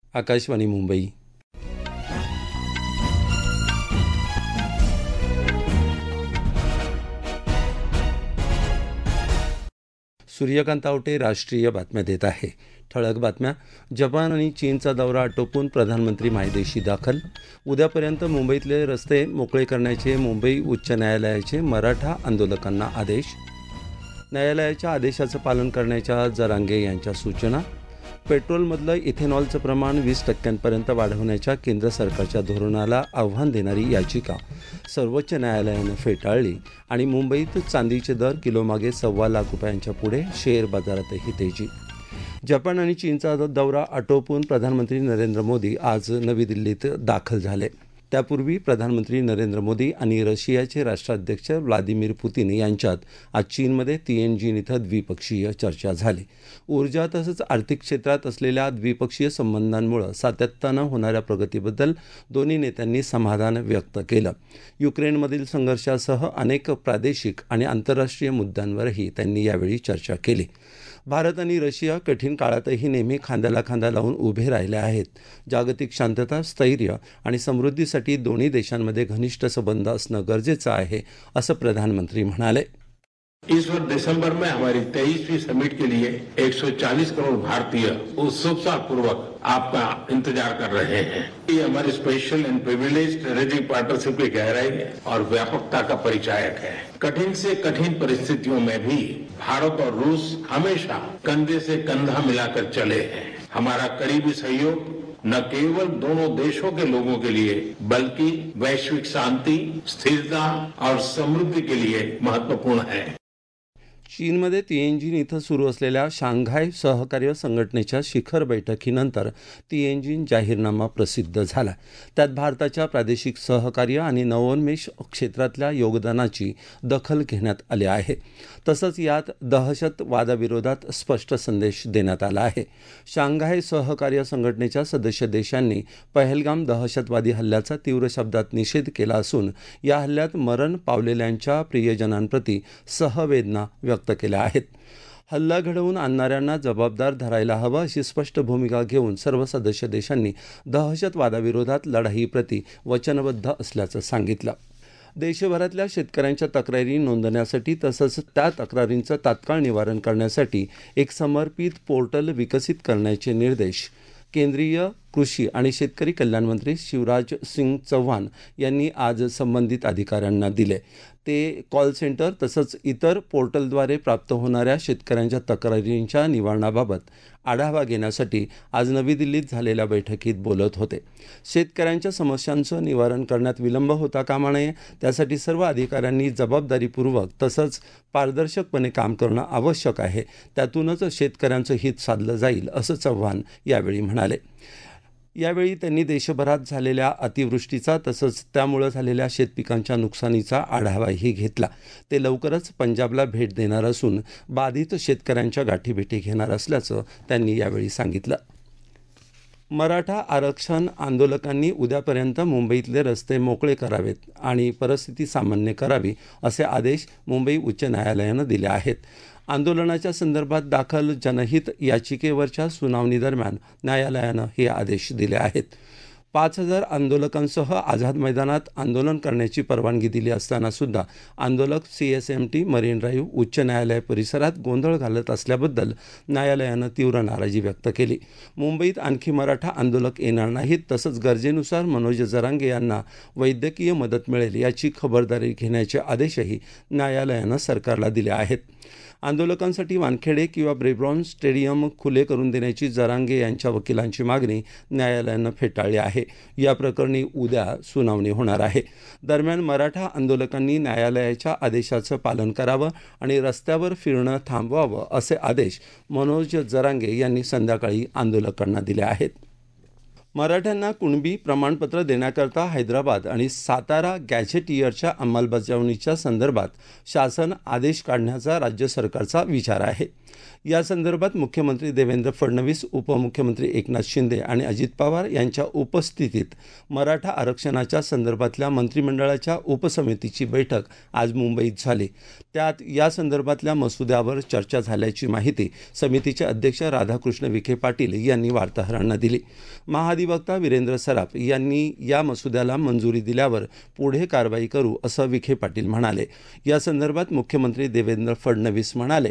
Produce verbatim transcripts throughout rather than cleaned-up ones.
आकाशवाणी मुंबई. सूर्यकांत आवटे राष्ट्रीय बातम्या देत आहे. ठळक बातम्या. जपान आणि चीनचा दौरा आटोपून प्रधानमंत्री मायदेशी दाखल. उद्यापर्यंत मुंबईतले रस्ते मोकळे करण्याचे मुंबई उच्च न्यायालयाचे मराठा आंदोलकांना आदेश. न्यायालयाच्या आदेशाचं पालन करण्याच्या जरांगे यांच्या सूचना. पेट्रोलमधलं इथेनॉलचं प्रमाण वीस टक्क्यांपर्यंत वाढवण्याच्या केंद्र सरकारच्या धोरणाला आव्हान देणारी याचिका सर्वोच्च न्यायालयानं फेटाळली. आणि मुंबईत चांदीचे दर किलोमागे सव्वा लाख रुपयांच्या पुढे. शेअर बाजारातही तेजी. जपान आणि चीनचा दौरा आटोपून प्रधानमंत्री नरेंद्र मोदी आज नवी दिल्लीत दाखल झाले. त्यापूर्वी प्रधानमंत्री नरेंद्र मोदी आणि रशियाचे राष्ट्राध्यक्ष व्लादिमीर पुतिन यांच्यात आज चीनमध्ये तिएनजिन इथं द्विपक्षीय चर्चा झाली. ऊर्जा तसंच आर्थिक क्षेत्रात असलेल्या द्विपक्षीय संबंधांमुळे सातत्यानं होणाऱ्या प्रगतीबद्दल दोन्ही नेत्यांनी समाधान व्यक्त केलं. युक्रेनमधील संघर्षासह अनेक प्रादेशिक आणि आंतरराष्ट्रीय मुद्द्यांवरही त्यांनी यावेळी चर्चा केली. भारत आणि रशिया कठीण काळातही नेहमी खांद्याला खांदा लावून उभे राहिले आहेत. जागतिक शांतता, स्थैर्य आणि समृद्धीसाठी दोन्ही देशांमध्ये घनिष्ठ संबंध असणं गरजेचं आहे, असं प्रधानमंत्री म्हणाले. इस वर्ष दिसंबर में हमारी तेईसवीं समिट के लिए एक सौ चालीस करोड़ भारतीय उत्सुकता पूर्वक आपका इंतजार कर रहे हैं. ये हमारी special and privilege strategic partnership की गहराई और व्यापकता का परिचायक है. कठिन से कठिन परिस्थितियों में भी भारत और रूस हमेशा कंधे से कंधा मिलाकर चले हैं. हमारा करीबी सहयोग न केवल दोनों देशों के लोगों के लिए बल्कि वैश्विक शांति, स्थिरता और समृद्धि के लिए महत्वपूर्ण है. चीनमध्ये तिएनजिन इथं सुरू असलेल्या शांघाय सहकार्य संघटनेच्या शिखर बैठकीनंतर तिएनजिन जाहीरनामा प्रसिद्ध झाला. त्यात भारताच्या प्रादेशिक सहकार्य आणि नवोन्मेष क्षेत्रातल्या योगदानाची दखल घेण्यात आली आहे. तसंच यात दहशतवादाविरोधात स्पष्ट संदेश देण्यात आला आहे. शांघाय सहकार्य संघटनेच्या सदस्य देशांनी पहलगाम दहशतवादी हल्ल्याचा तीव्र शब्दात निषेध केला असून या हल्ल्यात मरण पावलेल्यांच्या प्रियजनांप्रती सहवेदना व्यक्त केल्या आहेत. हल्ला घडवून आणणाऱ्यांना जबाबदार धरायला हवं अशी स्पष्ट भूमिका घेऊन सर्व सदस्य देशांनी दहशतवादाविरोधात लढाईप्रती वचनबद्ध असल्याचं सांगितलं. देशभरातल्या शेतकऱ्यांच्या तक्रारी नोंदवण्यासाठी तसंच त्या तक्रारींचं तात्काळ निवारण करण्यासाठी एक समर्पित पोर्टल विकसित करण्याचे निर्देश केंद्रीय कृषी आणि शेतकरी कल्याण मंत्री शिवराज सिंग चौहान यांनी आज संबंधित अधिकाऱ्यांना दिले. ते कॉल सेंटर तसंच इतर पोर्टलद्वारे प्राप्त होणाऱ्या शेतकऱ्यांच्या तक्रारींच्या निवारणाबाबत आढावा घेण्यासाठी आज नवी दिल्लीत झालेल्या बैठकीत बोलत होते. शेतकऱ्यांच्या समस्यांचं निवारण करण्यात विलंब होता कामा नये, त्यासाठी सर्व अधिकाऱ्यांनी जबाबदारीपूर्वक तसंच पारदर्शकपणे काम करणं आवश्यक आहे. त्यातूनच शेतकऱ्यांचं हित साधलं जाईल, असं चव्हाण यावेळी म्हणाले. यावेळी त्यांनी देशभरात झालेल्या अतिवृष्टीचा तसंच त्यामुळे झालेल्या शेतपिकांच्या नुकसानीचा आढावाही घेतला. ते लवकरच पंजाबला भेट देणार असून बाधित शेतकऱ्यांच्या गाठीभेटी घेणार असल्याचं त्यांनी यावेळी सांगितलं. मराठा आरक्षण आंदोलकांनी उद्यापर्यंत मुंबईतले रस्ते मोकळे करावेत आणि परिस्थिती सामान्य करावी असे आदेश मुंबई उच्च न्यायालयानं दिले आहेत. आंदोलनाच्या संदर्भात दाखल जनहित याचिकेवरच्या सुनावणीदरम्यान न्यायालयानं हे आदेश दिले आहेत. पाच हजार आंदोलकांसह आझाद मैदानात आंदोलन करण्याची परवानगी दिली असताना सुद्धा आंदोलक C S M T marine drive उच्च न्यायालय परिसरात गोंधळ घालत असल्याबद्दल न्यायालयानं तीव्र नाराजी व्यक्त केली. मुंबईत आणखी मराठा आंदोलक येणार नाहीत तसंच गरजेनुसार मनोज जरांगे यांना वैद्यकीय मदत मिळेल याची खबरदारी घेण्याचे आदेशही न्यायालयानं सरकारला दिले आहेत. आंदोलकांसाठी वानखेडे किंवा ब्रेबॉर्न स्टेडियम खुले करून देण्याची जरांगे यांच्या वकिलांची मागणी न्यायालयानं फेटाळली आहे. या प्रकरणी उद्या सुनावणी होणार आहे. दरम्यान मराठा आंदोलकांनी न्यायालयाच्या आदेशाचं पालन करावं आणि रस्त्यावर फिरणं थांबवावं असे आदेश मनोज जरांगे यांनी संध्याकाळी आंदोलकांना दिले आहेत. मराठ्यांना कुणबी प्रमाणपत्र देण्याकरता हैदराबाद आणि सातारा गॅझेटियरच्या अंमलबजावणीच्या संदर्भात शासन आदेश काढण्याचा राज्य सरकारचा विचार आहे. या संदर्भात मुख्यमंत्री देवेंद्र फडणवीस, उपमुख्यमंत्री एकनाथ शिंदे आणि अजित पवार यांच्या उपस्थितीत मराठा आरक्षणाच्या संदर्भातल्या मंत्रिमंडळाच्या उपसमितीची बैठक आज मुंबईत झाली. त्यात या संदर्भातल्या मसुद्यावर चर्चा झाल्याची माहिती समितीचे अध्यक्ष राधाकृष्ण विखे पाटील यांनी वार्ताहरांना दिली. महाधिवक्ता वीरेंद्र सराफ यांनी या मसुद्याला मंजुरी दिल्यावर पुढे कारवाई करू असं विखे पाटील म्हणाले. या संदर्भात मुख्यमंत्री देवेंद्र फडणवीस म्हणाले,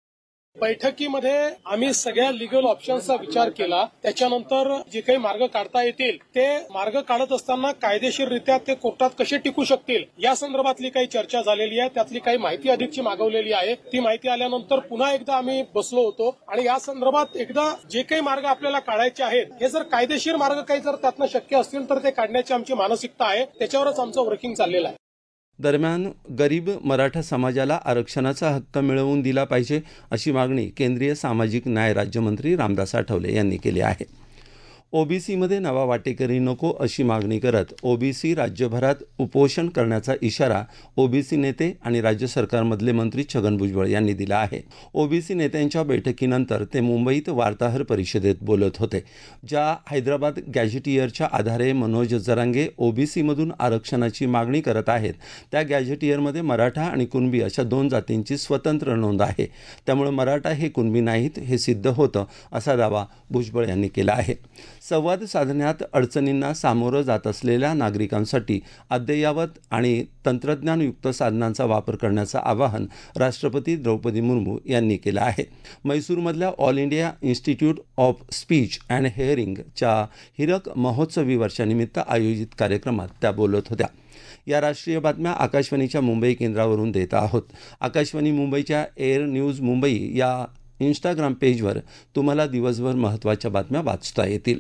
बैठकीमध्ये आम्ही सगळ्या लिगल ऑप्शन्सचा विचार केला. त्याच्यानंतर जे काही मार्ग काढता येतील ते मार्ग काढत असताना कायदेशीररित्या ते कोर्टात कसे टिकू शकतील या संदर्भातली काही चर्चा झालेली आहे. त्यातली काही माहिती अधिकची मागवलेली आहे. ती माहिती आल्यानंतर पुन्हा एकदा आम्ही बसलो होतो आणि या संदर्भात एकदा जे काही मार्ग आपल्याला काढायचे आहेत हे जर कायदेशीर मार्ग काही जर त्यातनं शक्य असतील तर ते काढण्याची आमची मानसिकता आहे. त्याच्यावरच आमचं वर्किंग चाललेलं आहे. दरम्यान गरीब मराठा समाजाला आरक्षणाचा हक्क मिळवून दिला पाहिजे अशी मागणी केंद्रीय सामाजिक न्याय राज्यमंत्री रामदास आठवले यांनी केली आहे. ओबीसीमध्ये नवा वाटेकरी नको अशी मागणी करत ओबीसी राज्यभरात उपोषण करण्याचा इशारा ओबीसी नेते आणि राज्य सरकारमधले मंत्री छगन भुजबळ यांनी दिला आहे. ओबीसी नेत्यांच्या बैठकीनंतर ते मुंबईत वार्ताहर परिषदेत बोलत होते. ज्या हैदराबाद गॅझेटियरच्या आधारे मनोज जरांगे ओबीसीमधून आरक्षणाची मागणी करत आहेत त्या गॅझेटियरमध्ये मराठा आणि कुणबी अशा दोन जातींची स्वतंत्र नोंद आहे. त्यामुळे मराठा हे कुणबी नाहीत हे सिद्ध होतं असा दावा भुजबळ यांनी केला आहे. संवाद साधण्यात अडचणींना सामोरं जात असलेल्या नागरिकांसाठी अद्ययावत आणि तंत्रज्ञानयुक्त साधनांचा वापर करण्याचं आवाहन राष्ट्रपती द्रौपदी मुर्मू यांनी केलं आहे. म्हैसूरमधल्या All India Institute of Speech and हेअरिंगच्या हिरक महोत्सवी वर्षानिमित्त आयोजित कार्यक्रमात त्या बोलत होत्या. या राष्ट्रीय बातम्या आकाशवाणीच्या मुंबई केंद्रावरून देत आहोत. आकाशवाणी मुंबईच्या एअर न्यूज मुंबई या इंस्टाग्राम पेजवर तुम्हाला दिवसभर महत्त्वाच्या बातम्या वाचता येतील.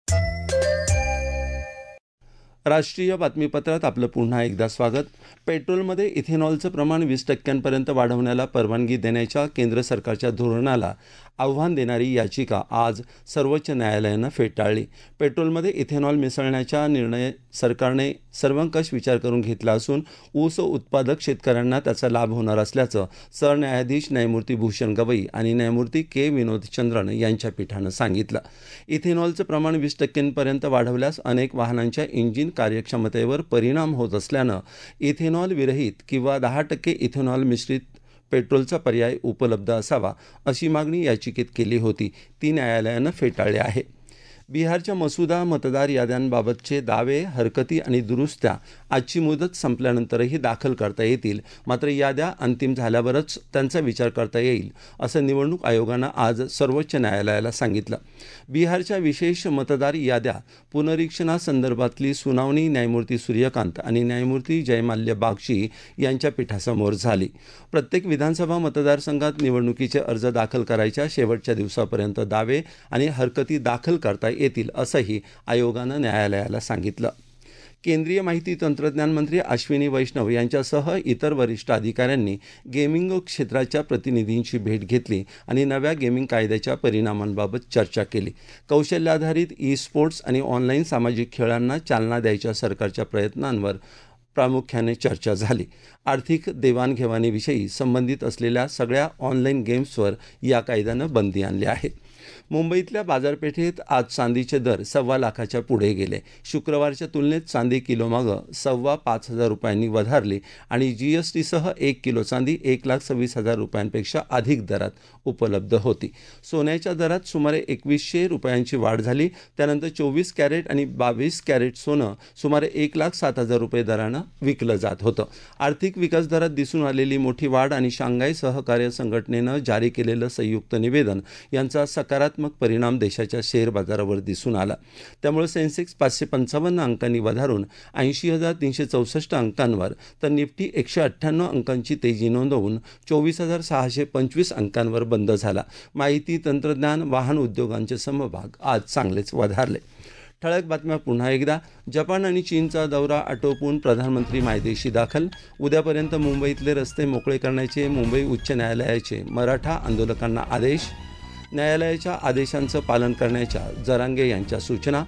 राष्ट्रीय बातमीपत्रात आपलं पुन्हा एकदा स्वागत. पेट्रोलमध्ये इथेनॉलचं प्रमाण वीस टक्क्यांपर्यंत वाढवण्याला परवानगी देण्याच्या केंद्र सरकारच्या धोरणाला आव्हान देणारी याचिका आज सर्वोच्च न्यायालयानं फेटाळली. पेट्रोलमध्ये इथेनॉल मिसळण्याचा निर्णय सरकारने सर्वंकष विचार करून घेतला असून ऊस उत्पादक शेतकऱ्यांना त्याचा लाभ होणार असल्याचं सरन्यायाधीश न्यायमूर्ती भूषण गवई आणि न्यायमूर्ती के विनोदचंद्रन यांच्या पीठानं सांगितलं. इथेनॉलचं प्रमाण वीस टक्क्यांपर्यंत वाढवल्यास अनेक वाहनांच्या इंजिन कार्यक्षमतेवर परिणाम होत असल्यानं इथेनॉल विरहित किंवा दहा टक्के इथेनॉल मिश्रित पेट्रोलचा पर्याय उपलब्ध असावा अशी मागणी याचिकेत केली होती. ती न्यायालयानं फेटाळली आहे. बिहारच्या मसुदा मतदार याद्यांबाबतचे दावे, हरकती आणि दुरुस्त्या आजची मुदत संपल्यानंतरही दाखल करता येतील. मात्र याद्या अंतिम झाल्यावरच त्यांचा विचार करता येईल असं निवडणूक आयोगानं आज सर्वोच्च न्यायालयाला सांगितलं. बिहारच्या विशेष मतदार याद्या पुनरीक्षणासंदर्भातली सुनावणी न्यायमूर्ती सूर्यकांत आणि न्यायमूर्ती जयमाल्य बागची यांच्या पीठासमोर झाली. प्रत्येक विधानसभा मतदारसंघात निवडणुकीचे अर्ज दाखल करायच्या शेवटच्या दिवसापर्यंत दावे आणि हरकती दाखल करता येतील असंही आयोगानं न्यायालयाला सांगितलं. केंद्रीय माहिती तंत्रज्ञान मंत्री अश्विनी वैष्णव यांच्यासह इतर वरिष्ठ अधिकाऱ्यांनी गेमिंग क्षेत्राच्या प्रतिनिधींची भेट घेतली आणि नव्या गेमिंग कायद्याच्या परिणामांबाबत चर्चा केली. कौशल्याधारित ई स्पोर्ट्स आणि ऑनलाईन सामाजिक खेळांना चालना द्यायच्या सरकारच्या प्रयत्नांवर प्रामुख्याने चर्चा झाली. आर्थिक देवाणघेवाणीविषयी संबंधित असलेल्या सगळ्या ऑनलाईन गेम्सवर या कायद्यानं बंदी आणली आहे. मुंबईतल्या बाजारपेठेत आज चांदीचे दर सव्वा लाखाच्या पुढे गेले. शुक्रवारच्या तुलनेत चांदी किलोमागं सव्वा पाच हजार रुपयांनी वधारली आणि जी एस टीसह एक किलो चांदी एक लाख सव्वीस हजार रुपयांपेक्षा अधिक दरात उपलब्ध होती. सोन्याच्या दरात सुमारे एकवीसशे रुपयांची वाढ झाली. त्यानंतर चोवीस कॅरेट आणि बावीस कॅरेट सोनं सुमारे एक लाख सात हजार रुपये दरानं विकलं जात होतं. आर्थिक विकास दरात दिसून आलेली मोठी वाढ आणि शांघाय सहकार्य संघटनेनं जारी केलेलं संयुक्त निवेदन यांचा सकारात्मक परिणाम देशाच्या शेअर बाजारावर दिसून आला. त्यामुळे सेन्सेक्स पाचशे पंचावन्न अंकांनी वधारून ऐंशी हजार तीनशे चौसष्ट अंकांवर तर निफ्टी एकशे अठ्ठ्याण्णव अंकांची तेजी नोंदवून चोवीस हजार सहाशे पंचवीस अंकांवर बंद झाला. माहिती तंत्रज्ञान वाहन उद्योगांचे समभाग आज चांगलेच वधारले. ठळक बातम्या पुन्हा एकदा. जपान आणि चीनचा दौरा आटोपून प्रधानमंत्री मायदेशी दाखल. उद्यापर्यंत मुंबईतले रस्ते मोकळे करण्याचे मुंबई उच्च न्यायालयाचे मराठा आंदोलकांना आदेश. न्यायालयाच्या आदेशांचं पालन करण्याच्या जरांगे यांच्या सूचना.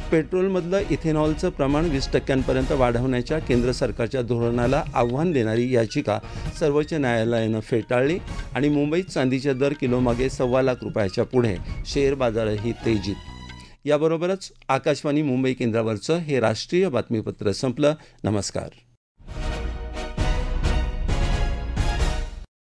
पेट्रोलमधलं इथेनॉलचं प्रमाण वीस टक्क्यांपर्यंत वाढवण्याच्या केंद्र सरकारच्या धोरणाला आव्हान देणारी याचिका सर्वोच्च न्यायालयानं फेटाळली आणि मुंबईत चांदीचे दर किलोमागे सव्वा लाख रुपयाच्या पुढे, शेअर बाजारही तेजीत। याबरोबरच आकाशवाणी मुंबई केंद्रावरचं हे राष्ट्रीय बातमीपत्र संपलं। नमस्कार।